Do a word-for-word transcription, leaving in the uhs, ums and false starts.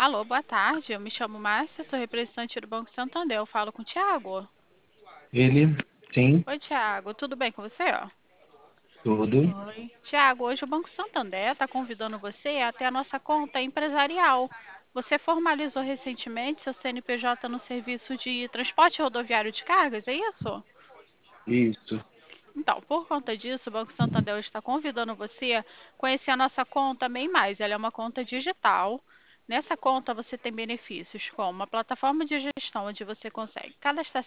Alô, boa tarde. Eu me chamo Márcia, sou representante do Banco Santander. Eu falo com o Thiago. Ele, sim, Oi, Thiago. Tudo bem com você? Ó? tudo. Oi. Tiago, hoje o Banco Santander está convidando você a ter a nossa conta empresarial. Você formalizou recentemente seu C N P J no serviço de transporte rodoviário de cargas, é isso? Isso. Então, por conta disso, o Banco Santander hoje está convidando você a conhecer a nossa conta Bem Mais. Ela é uma conta digital. Nessa conta você tem benefícios como uma plataforma de gestão onde você consegue cadastrar